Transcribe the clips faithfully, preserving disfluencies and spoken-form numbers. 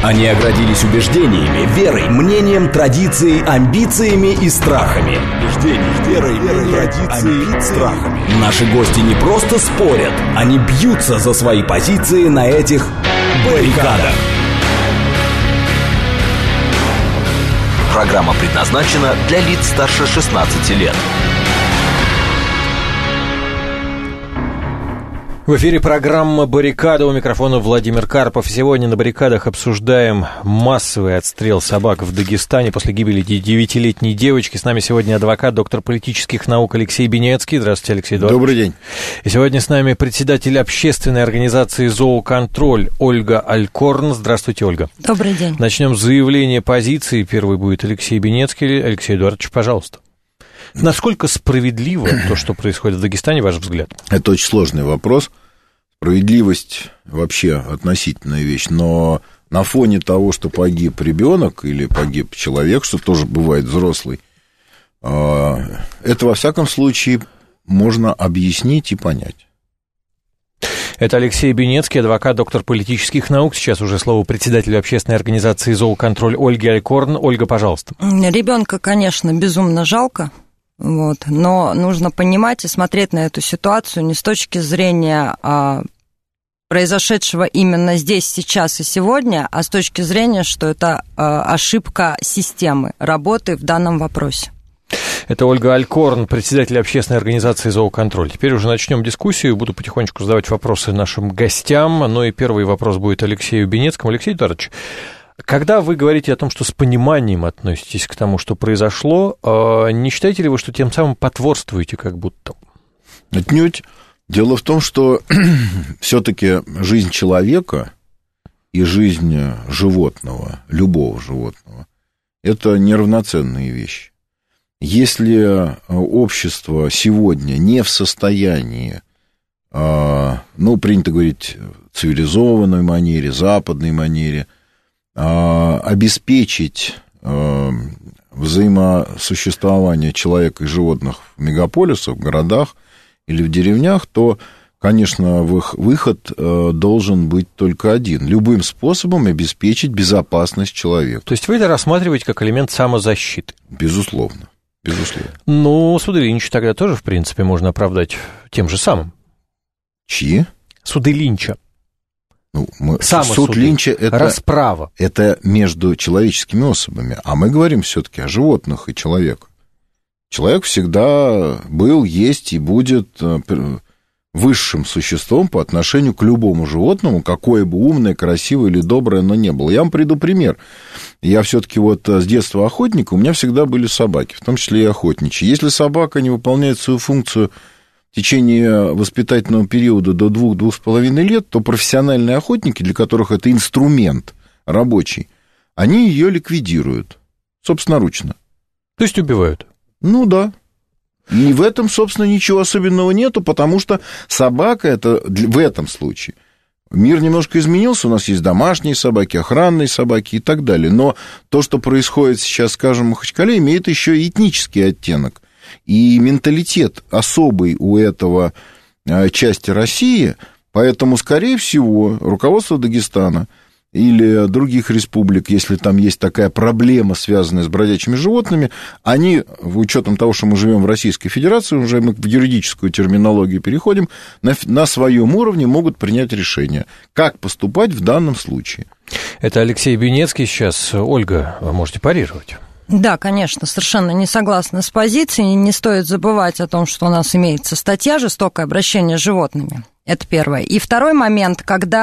Они оградились убеждениями, верой, мнением, традицией, амбициями и страхами. Убеждениями, верой, верой, традицией, страхами. Наши гости не просто спорят, они бьются за свои позиции на этих баррикадах. Программа предназначена для лиц старше шестнадцати лет. В эфире программа «Баррикада», у микрофона Владимир Карпов. Сегодня на «Баррикадах» обсуждаем массовый отстрел собак в Дагестане после гибели девятилетней девочки. С нами сегодня адвокат, доктор политических наук Алексей Бенецкий. Здравствуйте, Алексей Эдуардович. Добрый день. И сегодня с нами председатель общественной организации «Зооконтроль» Ольга Алькорн. Здравствуйте, Ольга. Добрый день. Начнем с заявления позиции. Первый будет Алексей Бенецкий. Алексей Эдуардович, пожалуйста. Насколько справедливо то, что происходит в Дагестане, ваш взгляд? Это очень сложный вопрос. Справедливость вообще относительная вещь, но на фоне того, что погиб ребенок или погиб человек, что тоже бывает взрослый, это во всяком случае можно объяснить и понять. Это Алексей Бенецкий, адвокат, доктор политических наук. Сейчас уже слово председателю общественной организации «Зооконтроль» Ольги Алькорн. Ольга, пожалуйста. Ребенка, конечно, безумно жалко. Вот, но нужно понимать и смотреть на эту ситуацию не с точки зрения а, произошедшего именно здесь, сейчас и сегодня, а с точки зрения, что это а, ошибка системы работы в данном вопросе. Это Ольга Алькорн, председатель общественной организации «Зооконтроль». Теперь уже начнем дискуссию. Буду потихонечку задавать вопросы нашим гостям. Но и первый вопрос будет Алексею Бенецкому. Алексей Эдуардович, когда вы говорите о том, что с пониманием относитесь к тому, что произошло, не считаете ли вы, что тем самым потворствуете как будто? Отнюдь. Дело в том, что все-таки жизнь человека и жизнь животного, любого животного, это неравноценные вещи. Если общество сегодня не в состоянии, ну, принято говорить, цивилизованной манере, западной манере, обеспечить взаимосуществование человека и животных в мегаполисах, в городах или в деревнях, то, конечно, выход должен быть только один. Любым способом обеспечить безопасность человека. То есть вы это рассматриваете как элемент самозащиты? Безусловно. Безусловно. Ну, суды Линча тогда тоже, в принципе, можно оправдать тем же самым. Чьи? Суды Линча. Ну, мы, суд Линча это, расправа. Это между человеческими особами, а мы говорим все-таки о животных и человеке. Человек всегда был, есть и будет высшим существом по отношению к любому животному, какое бы умное, красивое или доброе оно ни было. Я вам приведу пример. Я все-таки вот с детства охотник, у меня всегда были собаки, в том числе и охотничьи. Если собака не выполняет свою функцию в течение воспитательного периода до двух-двух с половиной лет, то профессиональные охотники, для которых это инструмент рабочий, они ее ликвидируют собственноручно. То есть убивают? Ну да. И в этом, собственно, ничего особенного нету, потому что собака это в этом случае. Мир немножко изменился, у нас есть домашние собаки, охранные собаки и так далее. Но то, что происходит сейчас, скажем, в Махачкале, имеет еще и этнический оттенок. И менталитет особый у этого части России, поэтому, скорее всего, руководство Дагестана или других республик, если там есть такая проблема, связанная с бродячими животными, они, в учетом того, что мы живем в Российской Федерации, уже мы в юридическую терминологию переходим, на, на своем уровне могут принять решение, как поступать в данном случае. Это Алексей Бенецкий сейчас. Ольга, вы можете парировать. Да, конечно, совершенно не согласна с позицией. Не стоит забывать о том, что у нас имеется статья «Жестокое обращение с животными». Это первое. И второй момент,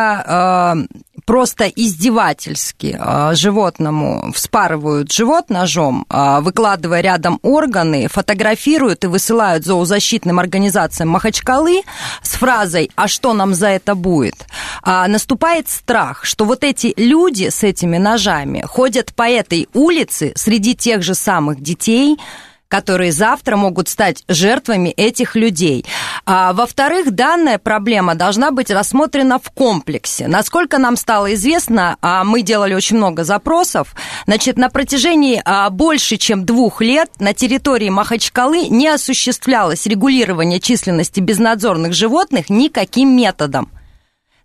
когда э, просто издевательски э, животному вспарывают живот ножом, э, выкладывая рядом органы, фотографируют и высылают зоозащитным организациям Махачкалы с фразой «А что нам за это будет?», э, наступает страх, что вот эти люди с этими ножами ходят по этой улице среди тех же самых детей, которые завтра могут стать жертвами этих людей. А, во-вторых, данная проблема должна быть рассмотрена в комплексе. Насколько нам стало известно, а мы делали очень много запросов, значит, на протяжении а, больше чем двух лет на территории Махачкалы не осуществлялось регулирование численности безнадзорных животных никаким методом.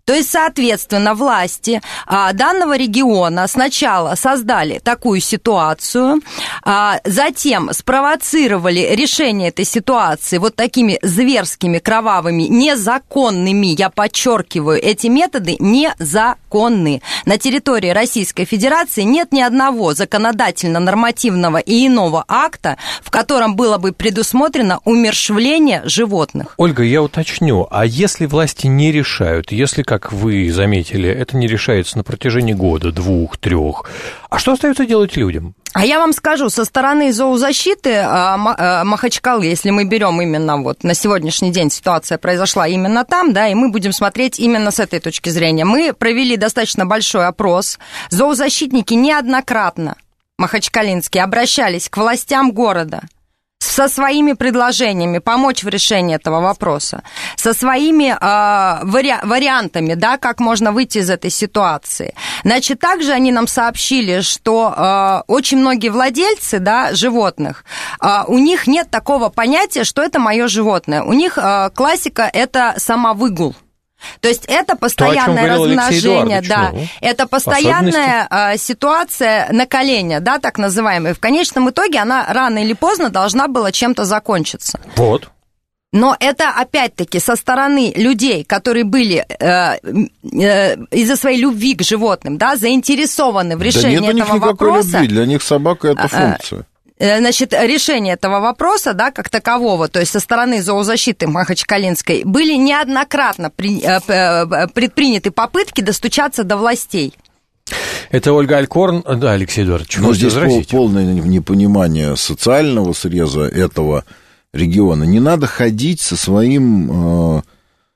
То есть, соответственно, власти а, данного региона сначала создали такую ситуацию, а, затем спровоцировали решение этой ситуации вот такими зверскими, кровавыми, незаконными, я подчеркиваю, эти методы незаконны. На территории Российской Федерации нет ни одного законодательно-нормативного и иного акта, в котором было бы предусмотрено умерщвление животных. Ольга, я уточню, а если власти не решают, если, как вы заметили, это не решается на протяжении года, двух, трех, а что остается делать людям? А я вам скажу, со стороны зоозащиты Махачкалы, если мы берем именно вот на сегодняшний день ситуация произошла именно там, да, и мы будем смотреть именно с этой точки зрения. Мы провели достаточно большой опрос. Зоозащитники неоднократно, махачкалинские, обращались к властям города со своими предложениями помочь в решении этого вопроса, со своими э, вари- вариантами, да, как можно выйти из этой ситуации. Значит, также они нам сообщили, что э, очень многие владельцы, да, животных, э, у них нет такого понятия, что это мое животное. У них э, классика – это самовыгул. То есть это постоянное То, размножение, да, ну, это постоянная э, ситуация наколения, да, так называемая. В конечном итоге она рано или поздно должна была чем-то закончиться. Вот. Но это, опять-таки, со стороны людей, которые были э, э, из-за своей любви к животным, да, заинтересованы в решении да нет этого у них вопроса. Любви. Для них собака – это функция. Значит, решение этого вопроса, да, как такового, то есть со стороны зоозащиты Махачкалинской, были неоднократно при, э, предприняты попытки достучаться до властей. Это Ольга Алькорн. Да, Алексей Эдуардович, но здесь полное непонимание социального среза этого региона. Не надо ходить со своим э,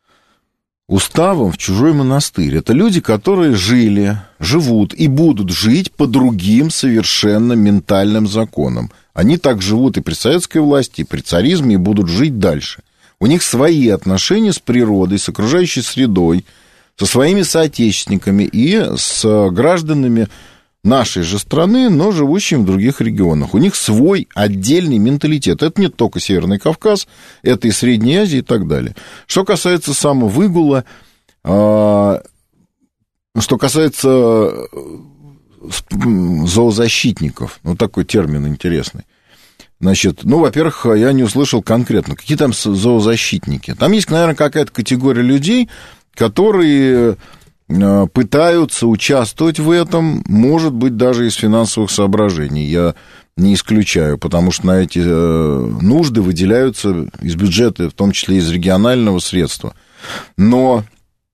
уставом в чужой монастырь. Это люди, которые жили, живут и будут жить по другим совершенно ментальным законам. Они так живут и при советской власти, и при царизме, и будут жить дальше. У них свои отношения с природой, с окружающей средой, со своими соотечественниками и с гражданами нашей же страны, но живущими в других регионах. У них свой отдельный менталитет. Это не только Северный Кавказ, это и Средняя Азия и так далее. Что касается самовыгула, что касается зоозащитников, ну, такой термин интересный. Значит, ну, во-первых, я не услышал конкретно, какие там зоозащитники. Там есть, наверное, какая-то категория людей, которые пытаются участвовать в этом, может быть, даже из финансовых соображений. Я не исключаю, потому что на эти нужды выделяются из бюджета, в том числе из регионального средства. Но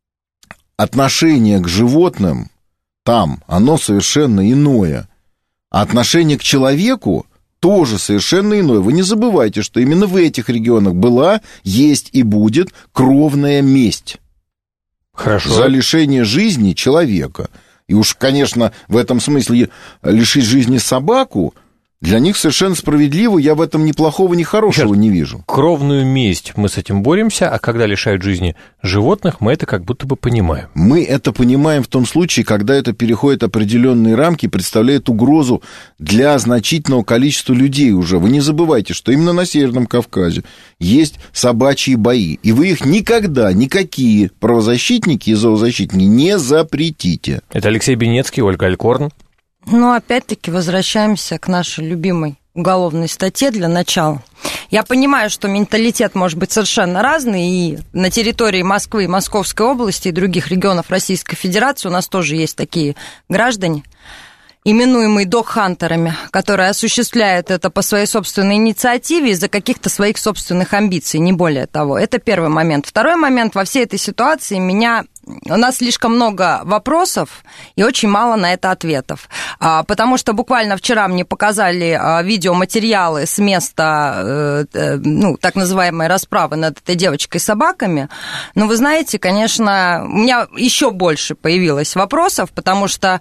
отношение к животным там, оно совершенно иное. А отношение к человеку тоже совершенно иное. Вы не забывайте, что именно в этих регионах была, есть и будет кровная месть. Хорошо. За лишение жизни человека. И уж, конечно, в этом смысле лишить жизни собаку для них совершенно справедливо. Я в этом ни плохого, ни хорошего Сейчас, не вижу. Кровную месть мы с этим боремся, а когда лишают жизни животных, мы это как будто бы понимаем. Мы это понимаем в том случае, когда это переходит определенные рамки и представляет угрозу для значительного количества людей уже. Вы не забывайте, что именно на Северном Кавказе есть собачьи бои, и вы их никогда, никакие правозащитники и зоозащитники не запретите. Это Алексей Бенецкий, Ольга Алькорн. Ну, опять-таки, возвращаемся к нашей любимой уголовной статье для начала. Я понимаю, что менталитет может быть совершенно разный, и на территории Москвы, Московской области и других регионов Российской Федерации у нас тоже есть такие граждане, именуемые догхантерами, которые осуществляют это по своей собственной инициативе из-за каких-то своих собственных амбиций, не более того. Это первый момент. Второй момент, во всей этой ситуации меня... У нас слишком много вопросов и очень мало на это ответов, потому что буквально вчера мне показали видеоматериалы с места, ну, так называемой расправы над этой девочкой с собаками. Но вы знаете, конечно, у меня еще больше появилось вопросов, потому что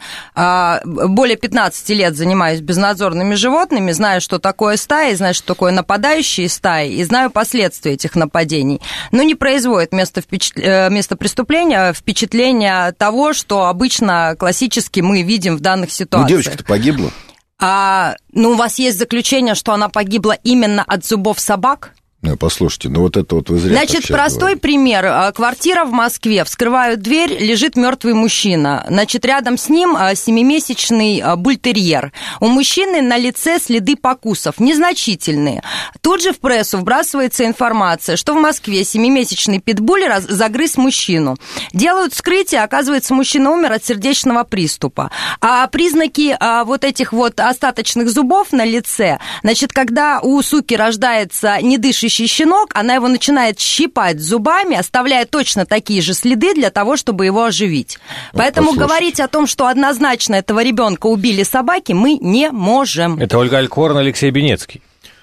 более пятнадцати лет занимаюсь безнадзорными животными, знаю, что такое стаи, знаю, что такое нападающие стаи, и знаю последствия этих нападений. Но не производит место, впечат... место преступления впечатление того, что обычно классически мы видим в данных ситуациях. Ну, девочка-то погибла. А, ну, у вас есть заключение, что она погибла именно от зубов собак? Послушайте, ну вот это вот вы зря. Значит, простой говорите. Пример. Квартира в Москве. Вскрывают дверь, лежит мертвый мужчина. Значит, рядом с ним семимесячный бультерьер. У мужчины на лице следы покусов, незначительные. Тут же в прессу вбрасывается информация, что в Москве семимесячный питбуль загрыз мужчину. Делают вскрытие, оказывается, мужчина умер от сердечного приступа. А признаки вот этих вот остаточных зубов на лице, значит, когда у суки рождается недышащий щенок, она его начинает щипать зубами, оставляя точно такие же следы для того, чтобы его оживить. Вот поэтому послушайте. Говорить о том, что однозначно этого ребенка убили собаки, мы не можем. Это Ольга Алькорн, Алексей Бенецкий.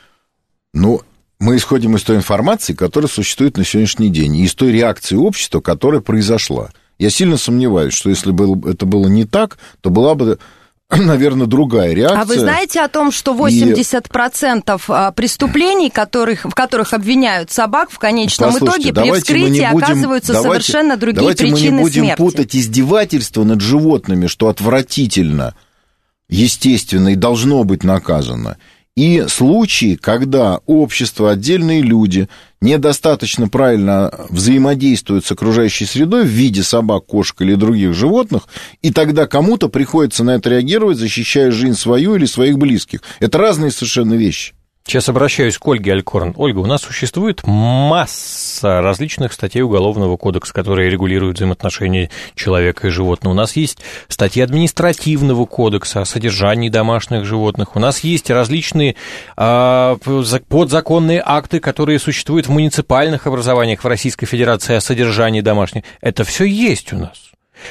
Ну, мы исходим из той информации, которая существует на сегодняшний день, и из той реакции общества, которая произошла. Я сильно сомневаюсь, что если бы это было не так, то была бы, наверное, другая реакция. А вы знаете о том, что восемьдесят процентов и... преступлений, которых, в которых обвиняют собак, в конечном Послушайте, итоге при вскрытии будем, оказываются давайте, совершенно другие давайте причины смерти? Давайте мы не будем путать издевательство над животными, что отвратительно, естественно, и должно быть наказано, и случаи, когда общество, отдельные люди недостаточно правильно взаимодействуют с окружающей средой в виде собак, кошек или других животных, и тогда кому-то приходится на это реагировать, защищая жизнь свою или своих близких. Это разные совершенно вещи. Сейчас обращаюсь к Ольге Алькорн. Ольга, у нас существует масса различных статей Уголовного кодекса, которые регулируют взаимоотношения человека и животного. У нас есть статьи Административного кодекса о содержании домашних животных. У нас есть различные э, подзаконные акты, которые существуют в муниципальных образованиях в Российской Федерации о содержании домашних. Это все есть у нас.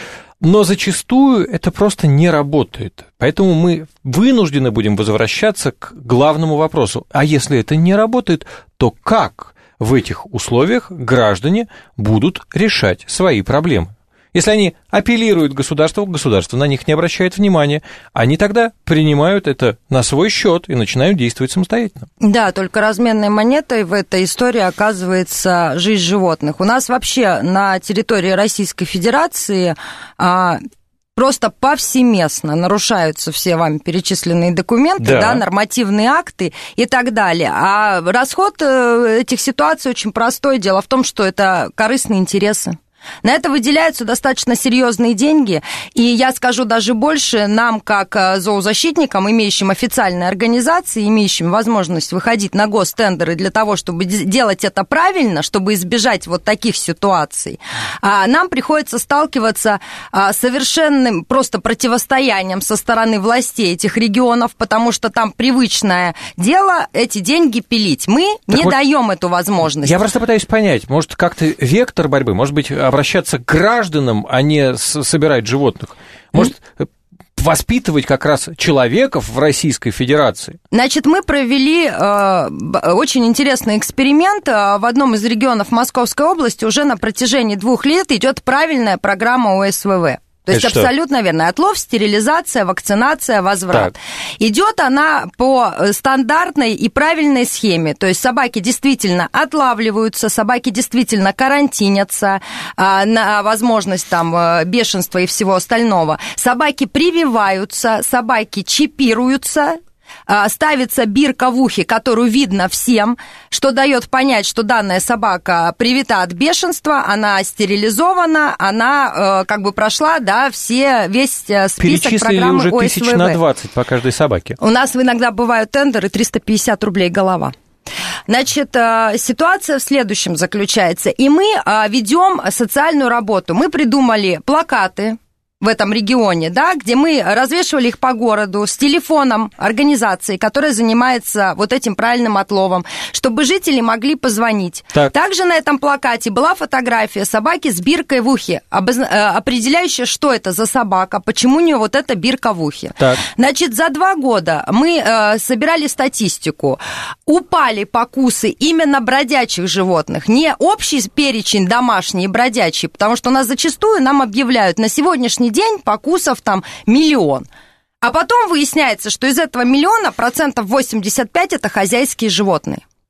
Но зачастую это просто не работает. Поэтому мы вынуждены будем возвращаться к главному вопросу. А если это не работает, то как в этих условиях граждане будут решать свои проблемы? Если они апеллируют к государству, государство на них не обращает внимания, они тогда принимают это на свой счет и начинают действовать самостоятельно. Да, только разменной монетой в этой истории оказывается жизнь животных. У нас вообще на территории Российской Федерации а, просто повсеместно нарушаются все вами перечисленные документы, да. Да, нормативные акты и так далее. А расход этих ситуаций очень простой. Дело в том, что это корыстные интересы. На это выделяются достаточно серьезные деньги, и я скажу даже больше, нам, как зоозащитникам, имеющим официальные организации, имеющим возможность выходить на гостендеры для того, чтобы делать это правильно, чтобы избежать вот таких ситуаций, нам приходится сталкиваться с совершенным просто противостоянием со стороны властей этих регионов, потому что там привычное дело эти деньги пилить. Мы так не вот даем эту возможность. Я просто пытаюсь понять, может, как-то вектор борьбы, может быть, обращаться к гражданам, а не собирать животных. Может, mm-hmm. воспитывать как раз человеков в Российской Федерации? Значит, мы провели э, очень интересный эксперимент. В одном из регионов Московской области уже на протяжении двух лет идет правильная программа о эс вэ вэ. То есть это абсолютно что? Верно. Отлов, стерилизация, вакцинация, возврат. Так. Идет она по стандартной и правильной схеме. То есть собаки действительно отлавливаются, собаки действительно карантинятся а, на возможность там бешенства и всего остального. Собаки прививаются, собаки чипируются. Ставится бирка в ухе, которую видно всем, что дает понять, что данная собака привита от бешенства, она стерилизована, она э, как бы прошла, да, все, весь список перечислили программы уже о эс вэ вэ. Тысяч на двадцать по каждой собаке. У нас иногда бывают тендеры триста пятьдесят рублей голова. Значит, ситуация в следующем заключается. И мы ведем социальную работу. Мы придумали плакаты в этом регионе, да, где мы развешивали их по городу с телефоном организации, которая занимается вот этим правильным отловом, чтобы жители могли позвонить. Так. Также на этом плакате была фотография собаки с биркой в ухе, обозна... определяющая, что это за собака, почему у нее вот эта бирка в ухе. Так. Значит, за два года мы э, собирали статистику. Упали покусы именно бродячих животных, не общий перечень домашний и бродячий, потому что у нас зачастую нам объявляют на сегодняшний день покусов там миллион. А потом выясняется, что из этого миллиона процентов восемьдесят пять это хозяйские животные.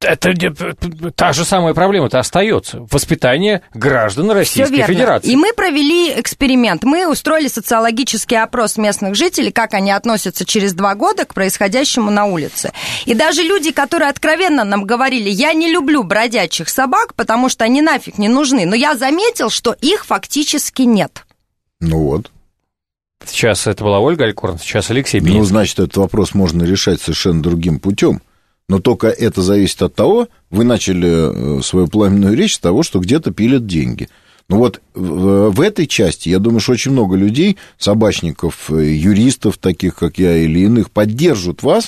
Это та же самая проблема-то остается. Воспитание граждан Российской Всё верно. Федерации. И мы провели эксперимент. Мы устроили социологический опрос местных жителей, как они относятся через два года к происходящему на улице. И даже люди, которые откровенно нам говорили, я не люблю бродячих собак, потому что они нафиг не нужны. Но я заметил, что их фактически нет. Ну вот. Сейчас это была Ольга Алькорн, сейчас Алексей Бенецкий. Ну, значит, этот вопрос можно решать совершенно другим путем. Но только это зависит от того, вы начали свою пламенную речь с того, что где-то пилят деньги. Ну вот в, в этой части, я думаю, что очень много людей, собачников, юристов, таких как я, или иных, поддержат вас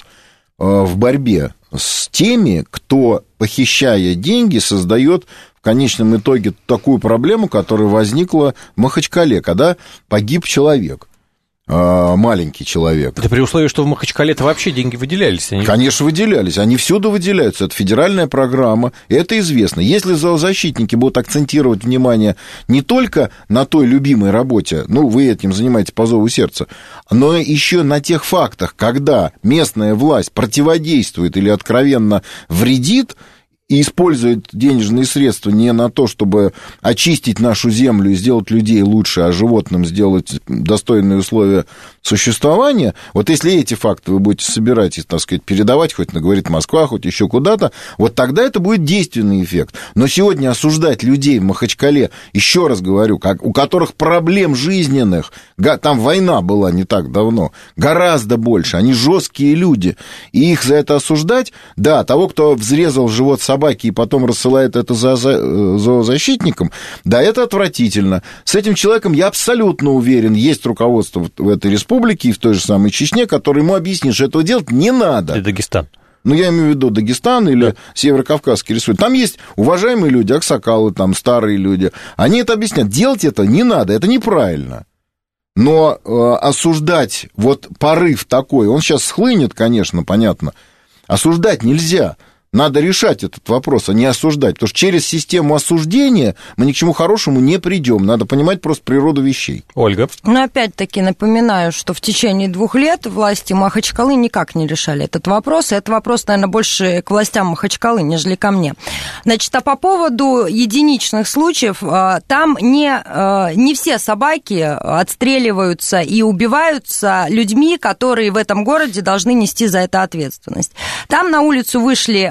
в борьбе с теми, кто, похищая деньги, создает в конечном итоге такую проблему, которая возникла в Махачкале, когда погиб человек. Маленький человек. Это при условии, что в Махачкале-то вообще деньги выделялись. Они... Конечно, выделялись. Они всюду выделяются. Это федеральная программа. Это известно. Если зоозащитники будут акцентировать внимание не только на той любимой работе, ну, вы этим занимаетесь по зову сердца, но еще на тех фактах, когда местная власть противодействует или откровенно вредит, и использует денежные средства не на то, чтобы очистить нашу землю и сделать людей лучше, а животным сделать достойные условия существования, вот если эти факты вы будете собирать и, так сказать, передавать, хоть на «Говорит Москва», хоть еще куда-то, вот тогда это будет действенный эффект. Но сегодня осуждать людей в Махачкале, еще раз говорю, как, у которых проблем жизненных, там война была не так давно, гораздо больше, они жесткие люди, и их за это осуждать, да, того, кто взрезал живот собаки, собаки и потом рассылает это за зоозащитникам, да, это отвратительно. С этим человеком, я абсолютно уверен, есть руководство в этой республике и в той же самой Чечне, которое ему объяснит, что этого делать не надо. И Дагестан. Ну, я имею в виду Дагестан или да. Северо-Кавказский республика. Там есть уважаемые люди, аксакалы, там старые люди. Они это объяснят. Делать это не надо, это неправильно. Но э, осуждать вот порыв такой, он сейчас схлынет, конечно, понятно. Осуждать нельзя. Надо решать этот вопрос, а не осуждать. Потому что через систему осуждения мы ни к чему хорошему не придем. Надо понимать просто природу вещей. Ольга? Ну, опять-таки напоминаю, что в течение двух лет власти Махачкалы никак не решали этот вопрос. И это вопрос, наверное, больше к властям Махачкалы, нежели ко мне. Значит, а по поводу единичных случаев, там не, не все собаки отстреливаются и убиваются людьми, которые в этом городе должны нести за это ответственность. Там на улицу вышли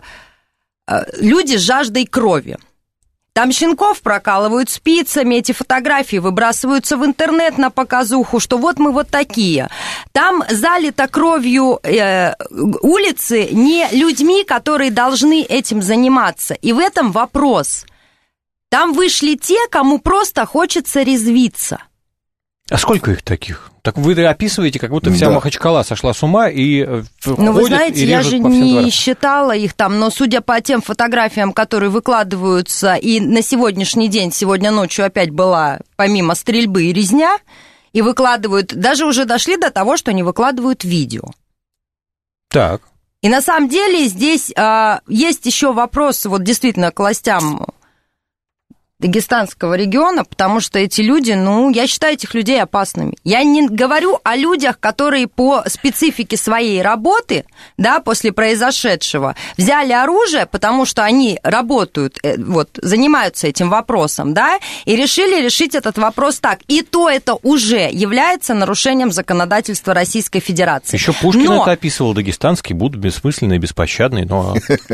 люди с жаждой крови. Там щенков прокалывают спицами, эти фотографии выбрасываются в интернет на показуху, что вот мы вот такие. Там залито кровью э, улицы не людьми, которые должны этим заниматься. И в этом вопрос. Там вышли те, кому просто хочется резвиться. А сколько их таких? Так вы описываете, как будто вся да. Махачкала сошла с ума и ходит, ну, вы знаете, и я же по всем не дворам. считала их там, но судя по тем фотографиям, которые выкладываются, и на сегодняшний день, сегодня ночью опять была, помимо стрельбы, и резня, и выкладывают, даже уже дошли до того, что они выкладывают видео. Так. И на самом деле здесь а, есть еще вопрос, вот действительно, к властям дагестанского региона, потому что эти люди, ну, я считаю этих людей опасными. Я не говорю о людях, которые по специфике своей работы, да, после произошедшего, взяли оружие, потому что они работают, вот, занимаются этим вопросом, да, и решили решить этот вопрос так. И то это уже является нарушением законодательства Российской Федерации. Еще Пушкин но... это описывал, дагестанский буд бессмысленный, беспощадный, но...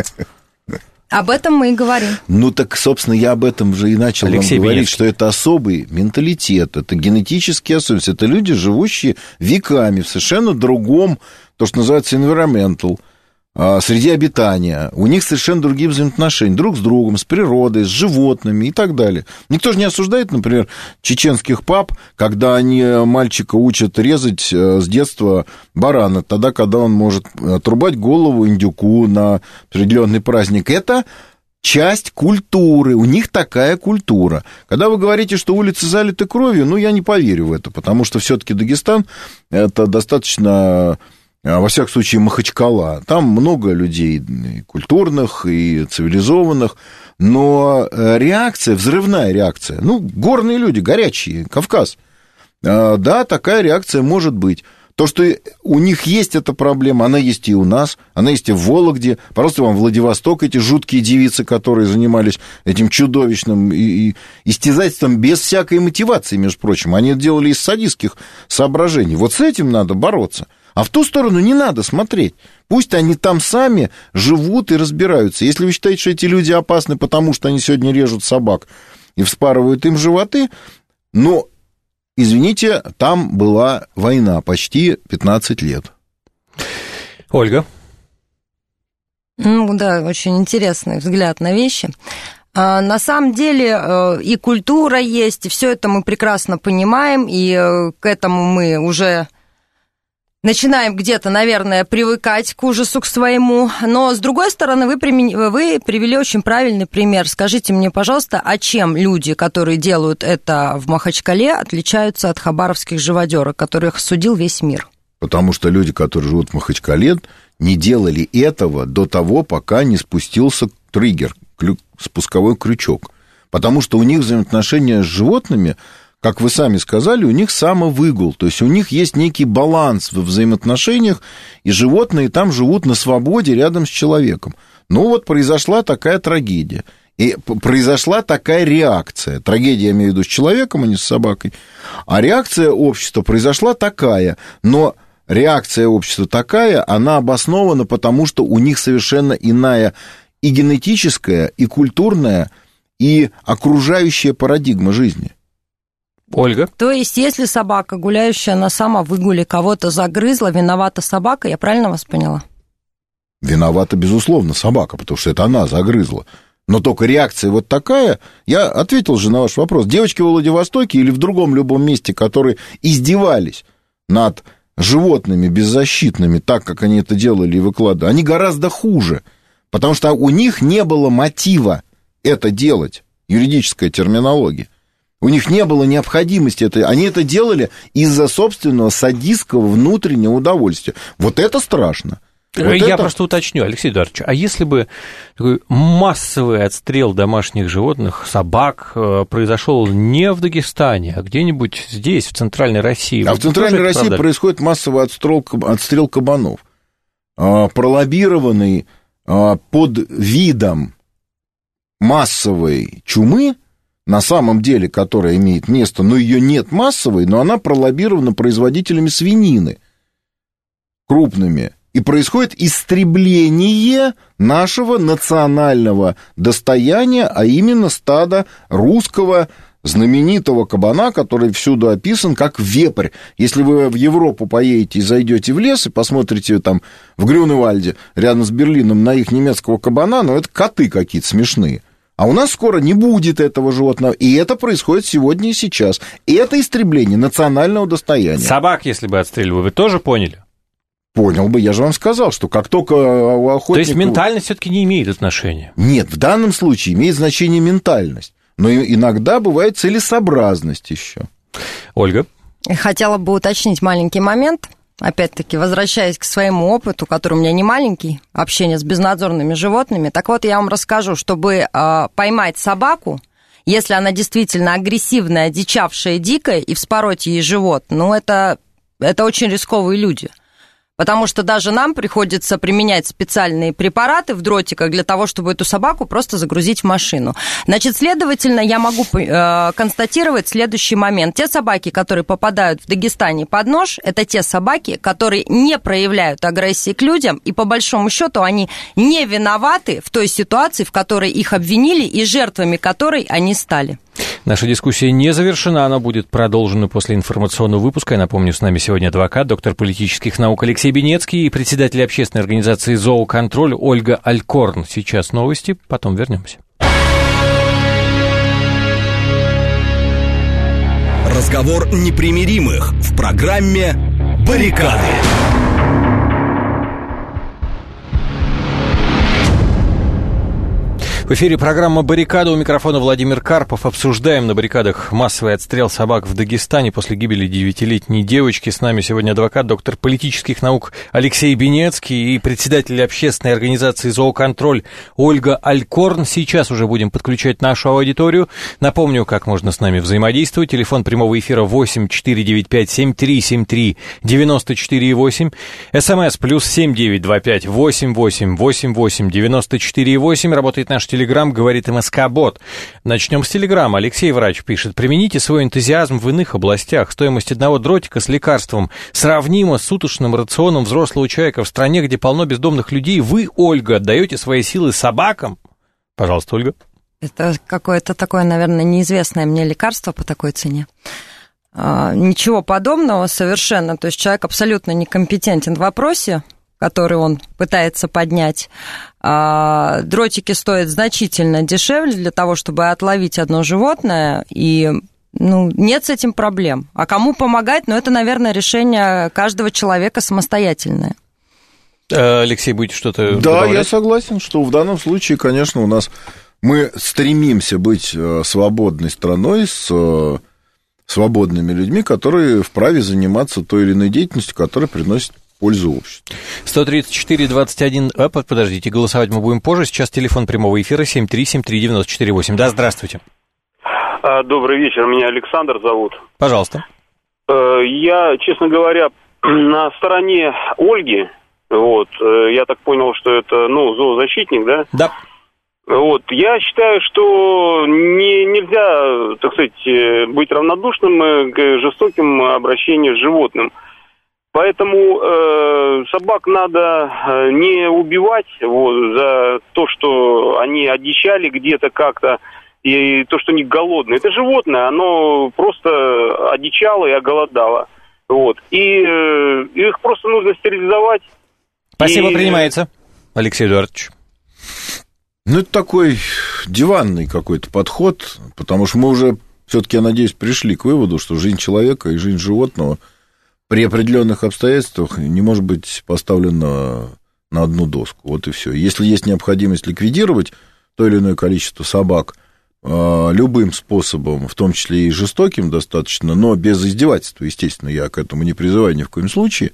Об этом мы и говорим. Ну, так, собственно, я об этом же и начал Алексей вам говорить, Бенецкий. что это особый менталитет, это генетические особенности, это люди, живущие веками в совершенно другом, то, что называется environmental, среди обитания. У них совершенно другие взаимоотношения друг с другом, с природой, с животными и так далее. Никто же не осуждает, например, чеченских пап, когда они мальчика учат резать с детства барана, тогда, когда он может отрубать голову индюку на определенный праздник. Это часть культуры, у них такая культура. Когда вы говорите, что улицы залиты кровью, ну, я не поверю в это, потому что все-таки Дагестан – это достаточно... Во всяком случае, Махачкала. Там много людей и культурных, и цивилизованных, но реакция, взрывная реакция, ну, горные люди, горячие, Кавказ, да, такая реакция может быть. То, что у них есть эта проблема, она есть и у нас, она есть и в Вологде. Пожалуйста, вам Владивосток, эти жуткие девицы, которые занимались этим чудовищным и, и истязательством без всякой мотивации, между прочим. Они это делали из садистских соображений. Вот с этим надо бороться. А в ту сторону не надо смотреть. Пусть они там сами живут и разбираются. Если вы считаете, что эти люди опасны, потому что они сегодня режут собак и вспарывают им животы, но... Извините, там была война почти пятнадцать лет. Ольга? Ну да, очень интересный взгляд на вещи. А, на самом деле и культура есть, и все это мы прекрасно понимаем, и к этому мы уже... Начинаем где-то, наверное, привыкать к ужасу, к своему. Но, с другой стороны, вы, примен... вы привели очень правильный пример. Скажите мне, пожалуйста, а чем люди, которые делают это в Махачкале, отличаются от хабаровских живодеров, которых судил весь мир? Потому что люди, которые живут в Махачкале, не делали этого до того, пока не спустился триггер, клю... спусковой крючок. Потому что у них взаимоотношения с животными... Как вы сами сказали, у них самовыгул, то есть у них есть некий баланс во взаимоотношениях, и животные там живут на свободе рядом с человеком. Ну вот произошла такая трагедия, и произошла такая реакция. Трагедия, я имею в виду, с человеком, а не с собакой. А реакция общества произошла такая, но реакция общества такая, она обоснована, потому что у них совершенно иная и генетическая, и культурная, и окружающая парадигма жизни. Ольга? То есть, если собака, гуляющая на самовыгуле, кого-то загрызла, виновата собака, я правильно вас поняла? Виновата, безусловно, собака, потому что это она загрызла. Но только реакция вот такая... Я ответил же на ваш вопрос. Девочки в Владивостоке или в другом любом месте, которые издевались над животными беззащитными, так, как они это делали и выкладывали, они гораздо хуже, потому что у них не было мотива это делать, юридическая терминология. У них не было необходимости это. Они это делали из-за собственного садистского внутреннего удовольствия. Вот это страшно. Вот Я это... просто уточню, Алексей Эдуардович, а если бы такой массовый отстрел домашних животных, собак, произошел не в Дагестане, а где-нибудь здесь, в Центральной России? А вот в Центральной России правда? происходит массовый отстрел, отстрел кабанов, пролоббированный под видом массовой чумы, на самом деле, которая имеет место, но ее нет массовой, но она пролоббирована производителями свинины крупными. И происходит истребление нашего национального достояния, а именно стада русского знаменитого кабана, который всюду описан как вепрь. Если вы в Европу поедете и зайдете в лес и посмотрите там в Грюневальде рядом с Берлином на их немецкого кабана, ну это коты какие-то смешные. А у нас скоро не будет этого животного, и это происходит сегодня и сейчас. И это истребление национального достояния. Собак, если бы отстреливали, вы тоже поняли? Понял бы, я же вам сказал, что как только у охотника... То есть ментальность все-таки не имеет отношения? Нет, в данном случае имеет значение ментальность, но иногда бывает целесообразность еще. Ольга? Хотела бы уточнить маленький момент. Опять-таки, возвращаясь к своему опыту, который у меня не маленький, общение с безнадзорными животными. Так вот, я вам расскажу, чтобы э, поймать собаку, если она действительно агрессивная, одичавшая, дикая, и вспороть ей живот, ну, это, это очень рисковые люди. Потому что даже нам приходится применять специальные препараты в дротиках для того, чтобы эту собаку просто загрузить в машину. Значит, следовательно, я могу э, констатировать следующий момент. Те собаки, которые попадают в Дагестане под нож, это те собаки, которые не проявляют агрессии к людям, и по большому счету они не виноваты в той ситуации, в которой их обвинили, и жертвами которой они стали. Наша дискуссия не завершена, она будет продолжена после информационного выпуска. Я напомню, с нами сегодня адвокат, доктор политических наук Алексей Бенецкий и председатель общественной организации «Зооконтроль» Ольга Алькорн. Сейчас новости, потом вернемся. Разговор непримиримых в программе «Баррикады». В эфире программа «Баррикада», у микрофона Владимир Карпов. Обсуждаем на баррикадах массовый отстрел собак в Дагестане после гибели девятилетней девочки. С нами сегодня адвокат, доктор политических наук Алексей Бенецкий и председатель общественной организации «Зооконтроль» Ольга Алькорн. Сейчас уже будем подключать нашу аудиторию. Напомню, как можно с нами взаимодействовать. Телефон прямого эфира восемь четыре девять пять семь три семь три девяносто четыре восемь. СМС плюс семь девять два пять восемь восемь восемь восемь девяносто четыре восемь. Работает наш Телеграм, говорит МСК-бот. Начнем с Телеграма. Алексей Врач пишет: примените свой энтузиазм в иных областях. Стоимость одного дротика с лекарством сравнима с суточным рационом взрослого человека в стране, где полно бездомных людей. Вы, Ольга, отдаете свои силы собакам? Пожалуйста, Ольга. Это какое-то такое, наверное, неизвестное мне лекарство по такой цене. А, ничего подобного совершенно. То есть человек абсолютно некомпетентен в вопросе, который он пытается поднять. А, дротики стоят значительно дешевле для того, чтобы отловить одно животное, и ну, нет с этим проблем. А кому помогать? Ну, это, наверное, решение каждого человека самостоятельное. Алексей, будете что-то Да, добавлять? Я согласен, что в данном случае, конечно, у нас мы стремимся быть свободной страной с свободными людьми, которые вправе заниматься той или иной деятельностью, которая приносит пользу обществу. сто тридцать четыре двадцать один, а, подождите, голосовать мы будем позже. Сейчас телефон прямого эфира семь три семь три девяносто четыре восемь. Да, здравствуйте. Добрый вечер, меня Александр зовут. Пожалуйста. Я, честно говоря, на стороне Ольги, вот, я так понял, что это, ну, зоозащитник, да? Да. Вот, я считаю, что не, нельзя, так сказать, быть равнодушным к жестоким обращению с животным. Поэтому э, собак надо не убивать вот, за то, что они одичали где-то как-то, и то, что они голодные. Это животное, оно просто одичало и оголодало. Вот. И э, их просто нужно стерилизовать. Спасибо, и... принимается. Алексей Эдуардович. Ну, это такой диванный какой-то подход, потому что мы уже, все-таки, я надеюсь, пришли к выводу, что жизнь человека и жизнь животного при определенных обстоятельствах не может быть поставлена на одну доску. Вот и все. Если есть необходимость ликвидировать то или иное количество собак любым способом, в том числе и жестоким достаточно, но без издевательства, естественно, я к этому не призываю ни в коем случае,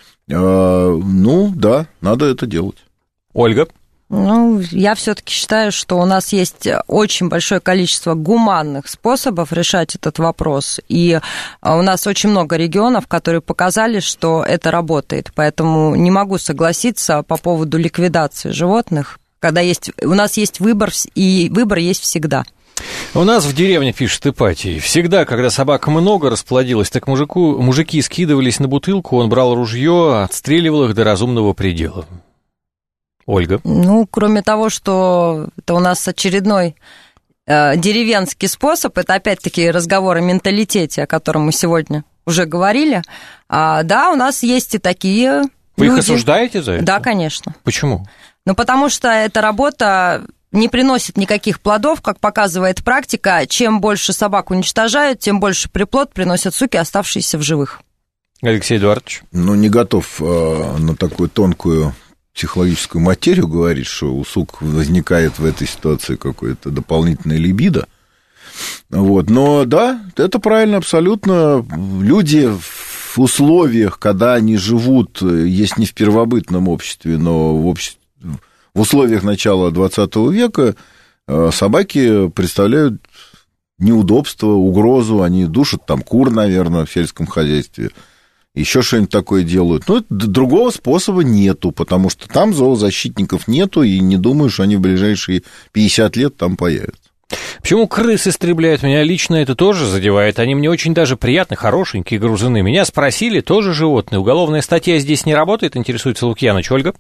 ну, да, надо это делать. Ольга? Ну, я все-таки считаю, что у нас есть очень большое количество гуманных способов решать этот вопрос. И у нас очень много регионов, которые показали, что это работает. Поэтому не могу согласиться по поводу ликвидации животных, когда есть, у нас есть выбор, и выбор есть всегда. У нас в деревне, пишет Ипатий, всегда, когда собак много расплодилось, так мужику, мужики скидывались на бутылку, он брал ружье, отстреливал их до разумного предела. Ольга? Ну, кроме того, что это у нас очередной э, деревенский способ, это опять-таки разговор о менталитете, о котором мы сегодня уже говорили. А, да, у нас есть и такие Вы люди. их осуждаете за это? Да, конечно. Почему? Ну, потому что эта работа не приносит никаких плодов, как показывает практика. Чем больше собак уничтожают, тем больше приплод приносят суки, оставшиеся в живых. Алексей Эдуардович? Ну, не готов э, на такую тонкую психологическую материю говорить, что у сук возникает в этой ситуации какое-то дополнительное либидо. Вот. Но да, это правильно абсолютно. Люди в условиях, когда они живут, если не в первобытном обществе, но в, обществе, в условиях начала двадцатого века, собаки представляют неудобство, угрозу. Они душат там кур, наверное, в сельском хозяйстве. Еще что-нибудь такое делают. Но другого способа нету, потому что там зоозащитников нету, и не думаю, что они в ближайшие пятьдесят лет там появятся. Почему крыс истребляют? Меня лично это тоже задевает. Они мне очень даже приятны, хорошенькие грызуны. Меня спросили, тоже животные. Уголовная статья здесь не работает, интересуется Лукьяныч. Ольга?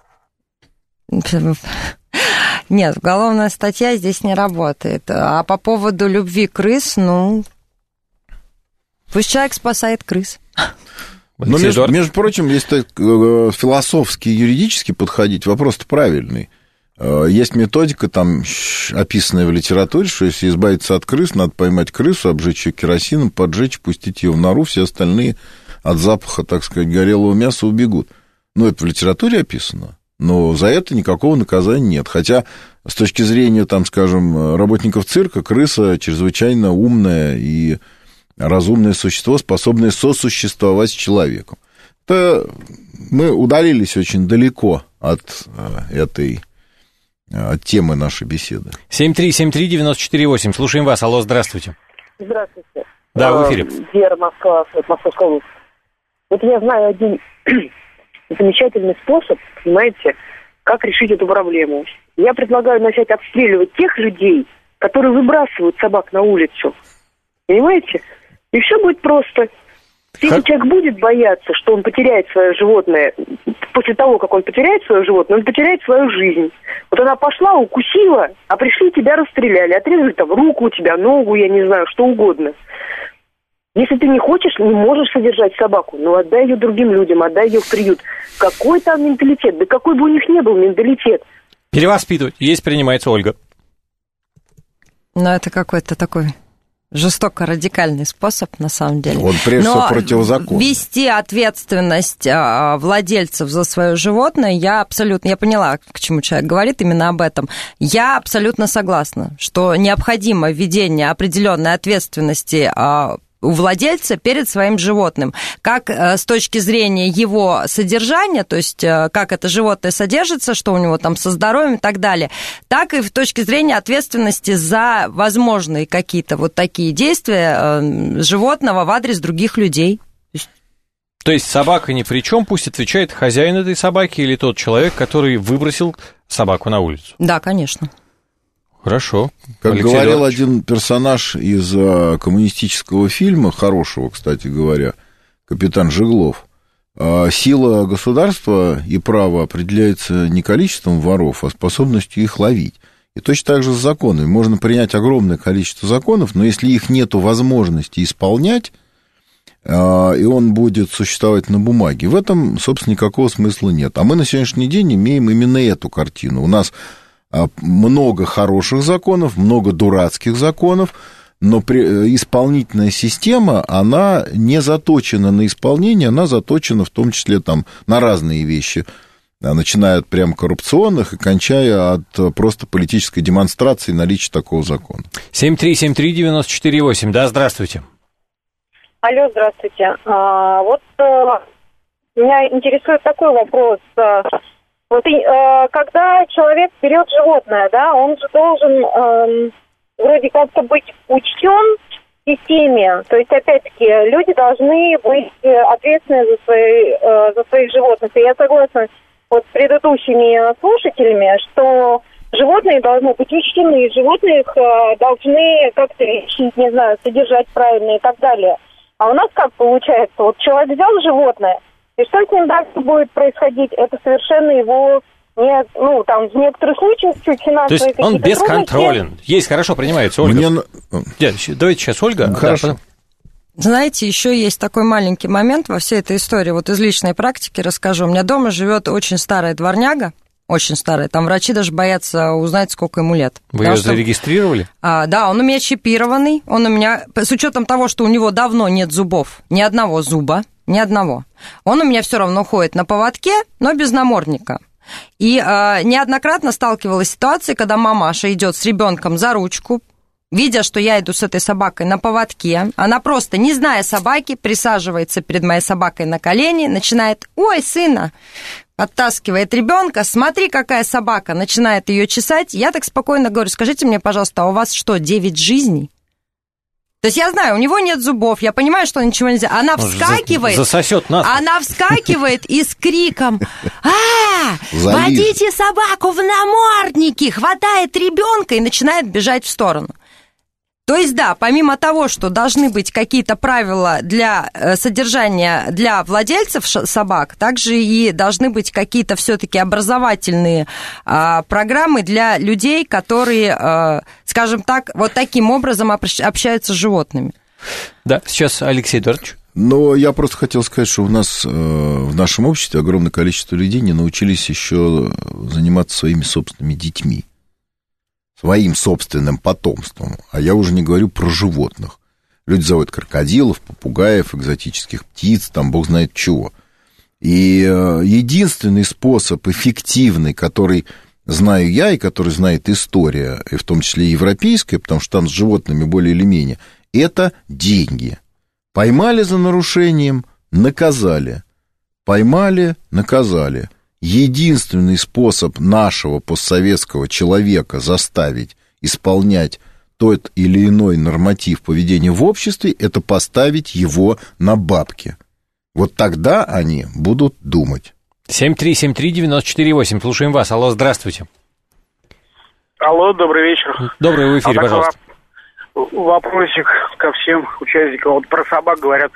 Нет, уголовная статья здесь не работает. А по поводу любви крыс, ну, пусть человек спасает крыс. Но, между, между прочим, если философски и юридически подходить, вопрос-то правильный. Есть методика, там, описанная в литературе, что если избавиться от крыс, надо поймать крысу, обжечь ее керосином, поджечь, пустить ее в нору, все остальные от запаха, так сказать, горелого мяса убегут. Ну, это в литературе описано. но за это никакого наказания нет. Хотя с точки зрения, там, скажем, работников цирка, крыса чрезвычайно умное и разумное существо, способное сосуществовать с человеком. Это мы удалились очень далеко от этой от темы нашей беседы. семь три семь три девять четыре восемь. Слушаем вас. Алло, здравствуйте. Здравствуйте. Да, в эфире. Вера, Москва, Московская область. Вот я знаю один замечательный способ, понимаете, как решить эту проблему. Я предлагаю начать обстреливать тех людей, которые выбрасывают собак на улицу. Понимаете? И все будет просто. Если как... человек будет бояться, что он потеряет свое животное, после того, как он потеряет свое животное, он потеряет свою жизнь. Вот она пошла, укусила, а пришли, тебя расстреляли, отрезали там руку у тебя, ногу, я не знаю, что угодно. Если ты не хочешь, не можешь содержать собаку, ну отдай ее другим людям, отдай ее в приют. Какой там менталитет? Да какой бы у них ни был менталитет. Перевоспитывать. Есть, принимается Ольга. Ну, это какой-то такой... жестоко радикальный способ, на самом деле. Он прежде всего противозаконный. Ввести ответственность владельцев за свое животное, я абсолютно, я поняла, к чему человек говорит, именно об этом. Я абсолютно согласна, что необходимо введение определенной ответственности у владельца перед своим животным, как с точки зрения его содержания, то есть как это животное содержится, что у него там со здоровьем и так далее, так и с точки зрения ответственности за возможные какие-то вот такие действия животного в адрес других людей. То есть собака ни при чем, пусть отвечает хозяин этой собаки или тот человек, который выбросил собаку на улицу. Да, конечно. Хорошо. Как Алексей говорил Эдуардович. один персонаж из а, коммунистического фильма, хорошего, кстати говоря, капитан Жеглов, а, сила государства и права определяется не количеством воров, а способностью их ловить. И точно так же с законами. Можно принять огромное количество законов, но если их нет возможности исполнять, а, и он будет существовать на бумаге, в этом, собственно, никакого смысла нет. А мы на сегодняшний день имеем именно эту картину. У нас много хороших законов, много дурацких законов, но при, исполнительная система, она не заточена на исполнение, она заточена в том числе там, на разные вещи, начиная от прям коррупционных и кончая от просто политической демонстрации наличия такого закона. семь три семь три девять четыре восемь. Да, здравствуйте. Алло, здравствуйте. А, вот а, меня интересует такой вопрос. Вот и, э, когда человек берет животное, да, он же должен э, вроде как-то быть учтен в системе. То есть, опять-таки, люди должны быть ответственны за свои, э, за своих животных. И я согласна вот с предыдущими слушателями, что животные должны быть учтены, животных э, должны как-то лечить, не знаю, содержать правильно и так далее. А у нас как получается? Вот человек взял животное, и что с ним дальше будет происходить, это совершенно его, не, ну, там, в некоторых случаях чуть финансовые какие-то То есть он бесконтролен. Трудности. Есть, хорошо, принимается, Ольга. Мне... Давайте сейчас Ольга. Хорошо. Да, Знаете, еще есть такой маленький момент во всей этой истории. Вот из личной практики расскажу. У меня дома живет очень старая дворняга, очень старая. Там врачи даже боятся узнать, сколько ему лет. Вы ее что... зарегистрировали? А, да, он у меня чипированный. Он у меня, с учетом того, что у него давно нет зубов, ни одного зуба, ни одного. Он у меня все равно ходит на поводке, но без намордника. И э, неоднократно сталкивалась с ситуацией, когда мамаша идет с ребенком за ручку, видя, что я иду с этой собакой на поводке, она просто, не зная собаки, присаживается перед моей собакой на колени, начинает: «Ой, сына!» Оттаскивает ребенка, смотри, какая собака, начинает ее чесать. Я так спокойно говорю: скажите мне, пожалуйста, а у вас что, девять жизней? То есть я знаю, у него нет зубов, я понимаю, что ничего нельзя. Она вскакивает, засосет нас. Она вскакивает и с криком: «А, водите собаку в наморднике!» Хватает ребенка и начинает бежать в сторону. То есть, да, помимо того, что должны быть какие-то правила для содержания для владельцев собак, также и должны быть какие-то все-таки образовательные а, программы для людей, которые, а, скажем так, вот таким образом общаются с животными. Да, сейчас Алексей Эдуардович. Но я просто хотел сказать, что у нас в нашем обществе огромное количество людей не научились еще заниматься своими собственными детьми, своим собственным потомством, а я уже не говорю про животных. Люди заводят крокодилов, попугаев, экзотических птиц, там бог знает чего. И единственный способ эффективный, который знаю я и который знает история, и в том числе европейская, потому что там с животными более или менее, это деньги. Поймали за нарушением, наказали. Поймали, наказали. Единственный способ нашего постсоветского человека заставить исполнять тот или иной норматив поведения в обществе, это поставить его на бабки. Вот тогда они будут думать. семь три семь три девять четыре восемь. Слушаем вас. Алло, здравствуйте. Алло, добрый вечер. Добрый, в эфире, а пожалуйста. Вопросик ко всем участникам. Вот про собак говорят.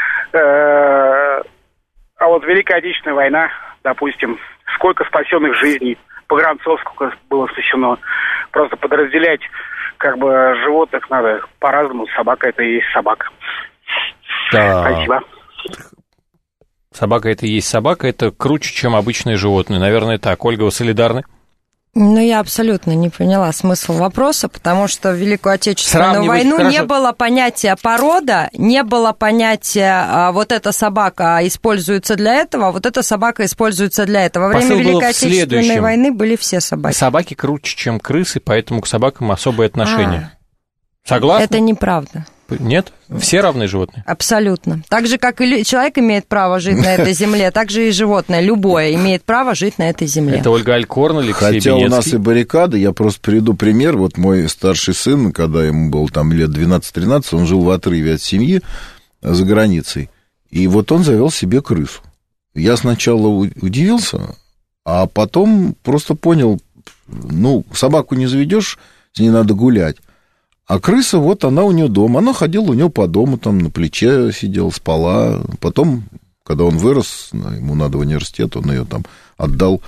Э-э- а вот Великая Отечественная война, допустим, сколько спасенных жизней, погранцов сколько было спасено. Просто подразделять как бы животных надо по-разному. Собака это и есть собака. Да. Спасибо. Собака это и есть собака, это круче, чем обычные животные. Наверное, так. Ольга, вы солидарны? Ну, я абсолютно не поняла смысл вопроса, потому что в Великую Отечественную войну хорошо. Не было понятия порода, не было понятия, а, вот эта собака используется для этого, а вот эта собака используется для этого. Во время Посыл Великой Отечественной войны были все собаки. Собаки круче, чем крысы, поэтому к собакам особое отношение. А, Согласны? Это неправда. Нет? Все равные животные? Абсолютно. Так же, как и человек имеет право жить на этой земле, так же и животное, любое, имеет право жить на этой земле. Это Ольга Алькорн, Алексей Хотя Бенецкий. У нас и баррикады, я просто приведу пример. Вот мой старший сын, когда ему было там лет двенадцать-тринадцать, он жил в отрыве от семьи за границей, и вот он завел себе крысу. Я сначала удивился, а потом просто понял, ну, собаку не заведешь, с ней надо гулять. А крыса, вот она у нее дома. Она ходила у него по дому, там на плече сидела, спала. Потом, когда он вырос, ему надо в университет, он ее там отдал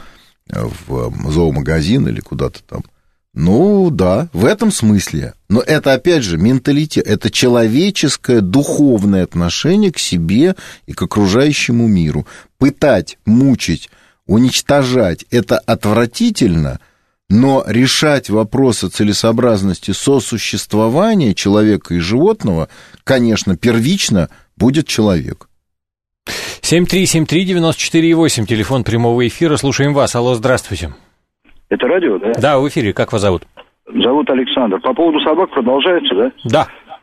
в зоомагазин или куда-то там. Ну, да, в этом смысле. Но это, опять же, менталитет. Это человеческое, духовное отношение к себе и к окружающему миру. Пытать, мучить, уничтожать – это отвратительно. Но решать вопросы целесообразности сосуществования человека и животного, конечно, первично будет человек. семь три семь три девять четыре восемь, телефон прямого эфира, слушаем вас. Алло, здравствуйте. Это радио, да? Да, в эфире, как вас зовут? Зовут Александр. По поводу собак продолжается, да? Да.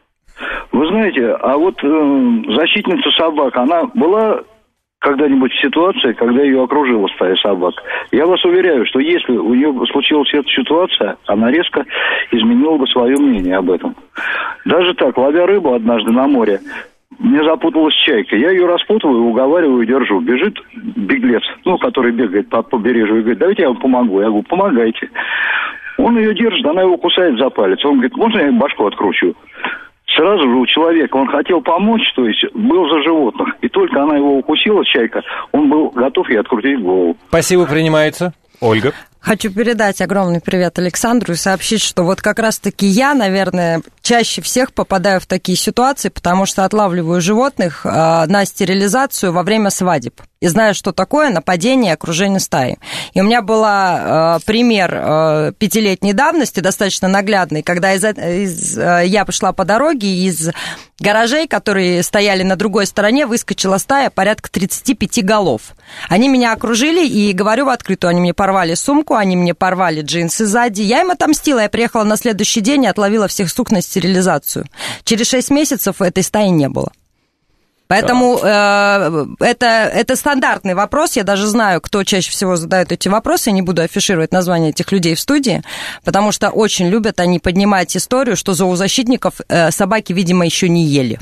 Вы знаете, а вот э, защитница собак, она была... когда-нибудь в ситуации, когда ее окружила стая собак. Я вас уверяю, что если у нее случилась эта ситуация, она резко изменила бы свое мнение об этом. Даже так, ловя рыбу однажды на море, мне запуталась чайка. Я ее распутываю, уговариваю, держу. Бежит беглец, ну, который бегает по побережью, и говорит, давайте я вам помогу. Я говорю, помогайте. Он ее держит, она его кусает за палец. Он говорит, можно я башку откручу? Сразу же у человека, он хотел помочь, то есть был за животных. И только она его укусила, чайка, он был готов ей открутить голову. Спасибо, принимается. Ольга. Хочу передать огромный привет Александру и сообщить, что вот как раз-таки я, наверное, чаще всех попадаю в такие ситуации, потому что отлавливаю животных э, на стерилизацию во время свадеб. И знаю, что такое нападение и окружение стаи. И у меня был э, пример э, пятилетней давности, достаточно наглядный, когда из, из, э, я пошла по дороге, из гаражей, которые стояли на другой стороне, выскочила стая порядка тридцать пять голов. Они меня окружили, и говорю в открытую, они мне порвали сумку, они мне порвали джинсы сзади. Я им отомстила, я приехала на следующий день и отловила всех сук на стерилизацию. Через шесть месяцев этой стаи не было. Поэтому да. э, это, это стандартный вопрос. Я даже знаю, кто чаще всего задает эти вопросы. Я не буду афишировать название этих людей в студии, потому что очень любят они поднимать историю, что зоозащитников э, собаки, видимо, еще не ели.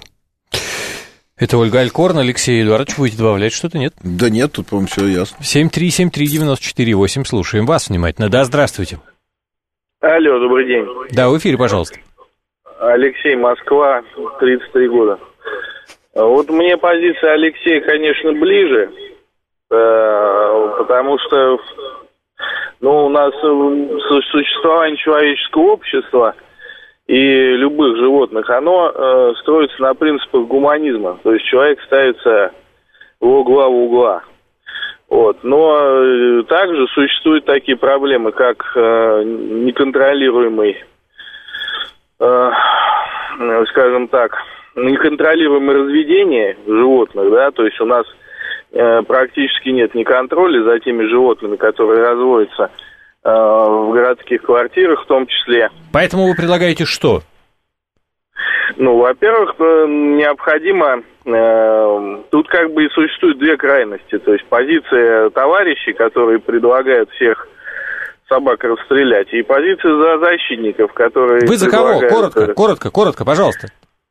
Это Ольга Алькорн, Алексей Эдуардович, будете добавлять что-то, нет? Да нет, тут, по-моему, все ясно. семь три семь три девять четыре восемь, слушаем вас внимательно. Да, здравствуйте. Алло, добрый день. Да, в эфире, пожалуйста. Алексей, Москва, тридцать три года. Вот мне позиция Алексея, конечно, ближе, потому что ну, у нас существование человеческого общества и любых животных, оно строится на принципах гуманизма. То есть человек ставится во главу угла. Вот. Но также существуют такие проблемы, как неконтролируемый, скажем так, неконтролируемое разведение животных, да, то есть у нас практически нет ни контроля за теми животными, которые разводятся в городских квартирах в том числе. Поэтому вы предлагаете что? Ну, во-первых, необходимо... Тут как бы и существуют две крайности. То есть позиция товарищей, которые предлагают всех собак расстрелять, и позиция зоозащитников, которые... Вы за кого? Коротко, коротко, коротко, пожалуйста.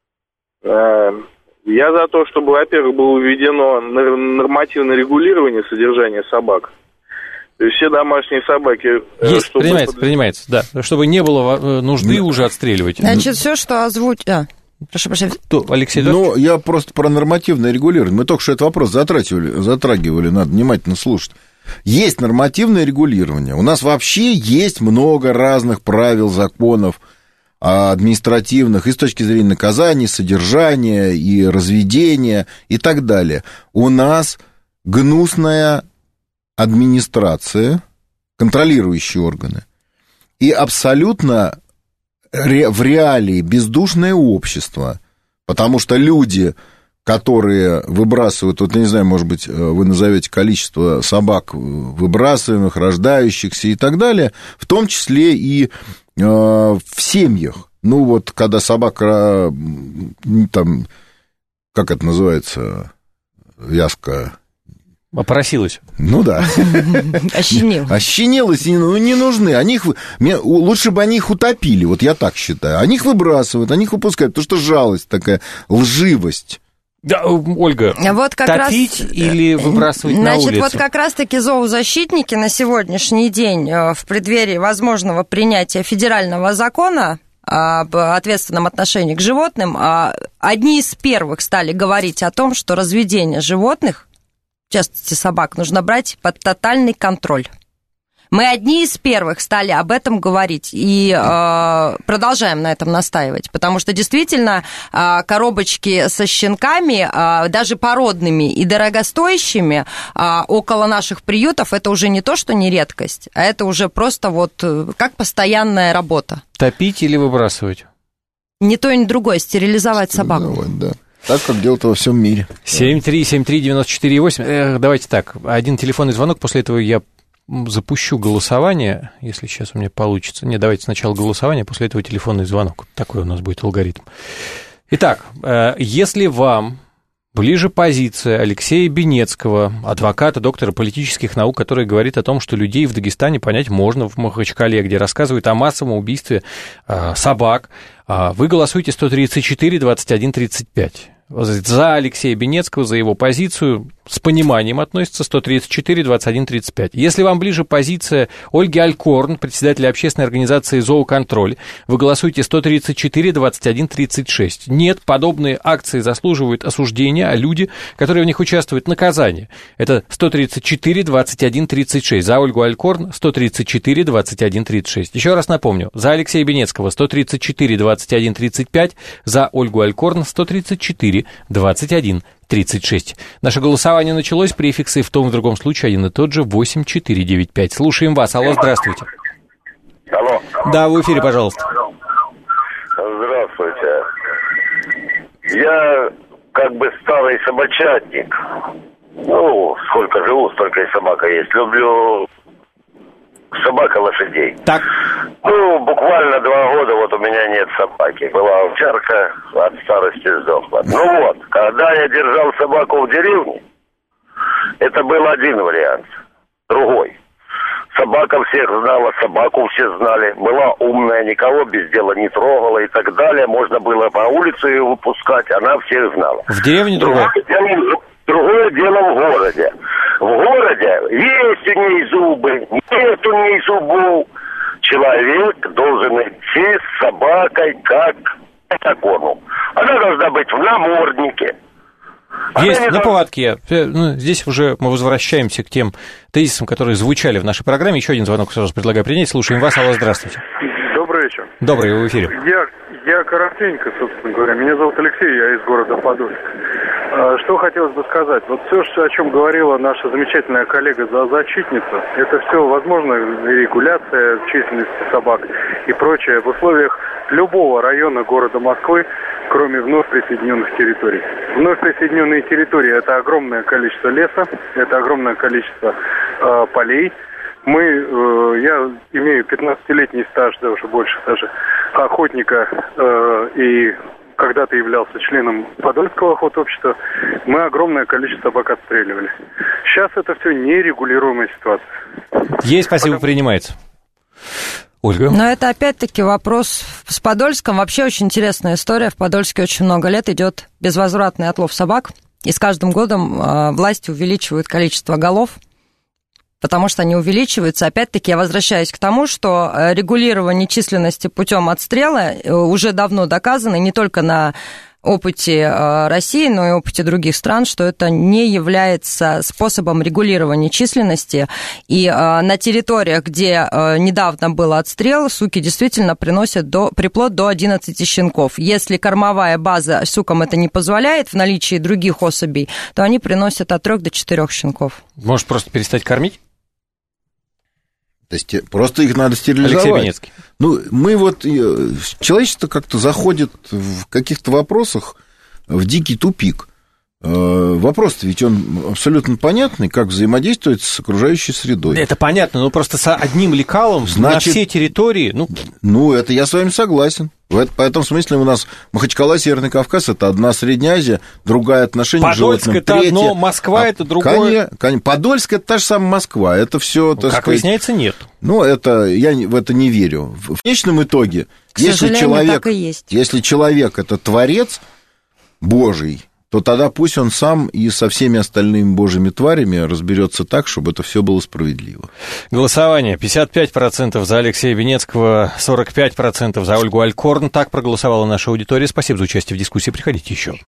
Я за то, чтобы, во-первых, было введено нормативное регулирование содержания собак. То есть все домашние собаки... Есть, чтобы... принимается, принимается, да. Чтобы не было нужды ну, уже отстреливать. Значит, все, что озвучить... А, прошу прощения. Алексей Ну, я просто про нормативное регулирование. Мы только что этот вопрос затрагивали, затрагивали, надо внимательно слушать. Есть нормативное регулирование. У нас вообще есть много разных правил, законов административных и с точки зрения наказания, содержания и разведения и так далее. У нас гнусная администрация, контролирующие органы, и абсолютно ре- в реалии бездушное общество, потому что люди, которые выбрасывают, вот, я не знаю, может быть, вы назовете количество собак выбрасываемых, рождающихся и так далее, в том числе и э, в семьях. Ну, вот, когда собака, там, как это называется, вязка... Опросилась. Ну да. Ощенилась. Ощенилась, ну не нужны. Они их, мне, лучше бы они их утопили, вот я так считаю. Они их выбрасывают, они их выпускают, потому что жалость такая, лживость. Да, Ольга, вот как топить раз... или выбрасывать Значит, на улицу? Значит, вот как раз-таки зоозащитники на сегодняшний день в преддверии возможного принятия федерального закона об ответственном отношении к животным, одни из первых стали говорить о том, что разведение животных, в частности собак, нужно брать под тотальный контроль. Мы одни из первых стали об этом говорить и э, продолжаем на этом настаивать, потому что действительно э, коробочки со щенками, э, даже породными и дорогостоящими, э, около наших приютов, это уже не то, что не редкость, а это уже просто вот э, как постоянная работа. Топить или выбрасывать? Ни то, ни другое, стерилизовать, стерилизовать собаку. Да. Так, как делают во всем мире. семь три семь три девять четыре восемь. Э, давайте так, один телефонный звонок, после этого я запущу голосование, если сейчас у меня получится. Не, давайте сначала голосование, после этого телефонный звонок. Такой у нас будет алгоритм. Итак, э, если вам ближе позиция Алексея Бенецкого, адвоката, доктора политических наук, который говорит о том, что людей в Дагестане понять можно, в Махачкале, где рассказывают о массовом убийстве э, собак, э, вы голосуете сто тридцать четыре двадцать один тридцать пять. За Алексея Бенецкого, за его позицию, с пониманием относится сто тридцать четыре двадцать один тридцать пять. Если вам ближе позиция Ольги Алькорн, председателя общественной организации «Зооконтроль», вы голосуете сто тридцать четыре двадцать один тридцать шесть. Нет, подобные акции заслуживают осуждения, а люди, которые в них участвуют, наказание. Это сто тридцать четыре двадцать один тридцать шесть. За Ольгу Алькорн сто тридцать четыре двадцать один тридцать шесть. Еще раз напомню, за Алексея Бенецкого сто тридцать четыре двадцать один тридцать пять, за Ольгу Алькорн сто тридцать четыре двадцать один тридцать шесть. Наше голосование началось, префиксы в том и в другом случае один и тот же, восемь четыре девять пять. Слушаем вас. Алло, здравствуйте. Алло. Да, в эфире, пожалуйста. Здравствуйте. Я как бы старый собачатник. Ну, сколько живу, столько и собака есть. Люблю собак и лошадей. Так. Ну, буквально два года вот у меня нет собаки. Была овчарка, от старости сдохла. Ну вот, когда я держал собаку в деревне, это был один вариант. Другой. Собака всех знала, собаку все знали. Была умная, никого без дела не трогала и так далее. Можно было по улице ее выпускать, она всех знала. В деревне другое? Другое, другое дело в городе. В городе есть у ней зубы, нет у ней зубов. Человек должен идти с собакой как по закону. Она должна быть в наморднике. Есть, на поводке. Ну, здесь уже мы возвращаемся к тем тезисам, которые звучали в нашей программе. Еще один звонок сразу предлагаю принять. Слушаем вас. Алло, здравствуйте. Добрый вечер. Добрый, вы в эфире. Я, я коротенько, собственно говоря. Меня зовут Алексей, я из города Подольск. Что хотелось бы сказать. Вот все, о чем говорила наша замечательная коллега-зоозащитница, это все возможно, регуляция численности собак и прочее в условиях любого района города Москвы, кроме вновь присоединенных территорий. Вновь присоединенные территории – это огромное количество леса, это огромное количество э, полей. Мы, э, я имею пятнадцатилетний стаж, да уже больше даже, охотника э, и когда-то являлся членом Подольского охотобщества. Мы огромное количество собак отстреливали. Сейчас это все нерегулируемая ситуация. Есть, спасибо, Потому... принимается. Ольга? Но это опять-таки вопрос с Подольском. Вообще очень интересная история. В Подольске очень много лет идет безвозвратный отлов собак. И с каждым годом э, власти увеличивают количество голов, потому что они увеличиваются. Опять-таки, я возвращаюсь к тому, что регулирование численности путем отстрела уже давно доказано, не только на опыте России, но и опыте других стран, что это не является способом регулирования численности. И на территориях, где недавно был отстрел, суки действительно приносят до, приплод до одиннадцати щенков. Если кормовая база сукам это не позволяет в наличии других особей, то они приносят от трёх до четырёх щенков. Может, просто перестать кормить? То есть просто их надо стерилизовать. Алексей Бенецкий. Ну, мы вот... Человечество как-то заходит в каких-то вопросах в дикий тупик. Вопрос-то ведь он абсолютно понятный, как взаимодействовать с окружающей средой. Это понятно, но просто с одним лекалом Значит, на всей территории... Ну... ну, это я с вами согласен. В этом смысле у нас Махачкала, Северный Кавказ – это одна Средняя Азия, другая отношение к животным. Подольск – это одно, Москва – это другое. Конечно, Подольск – это та же самая Москва. Это все, ну, как сказать, выясняется, нет. Ну, это, я в это не верю. В конечном итоге, к если человек, так и есть. если человек – это творец Божий, то тогда пусть он сам и со всеми остальными божьими тварями разберется так, чтобы это все было справедливо. Голосование. пятьдесят пять процентов за Алексея Бенецкого, сорок пять процентов за Ольгу Алькорн. Так проголосовала наша аудитория. Спасибо за участие в дискуссии. Приходите еще.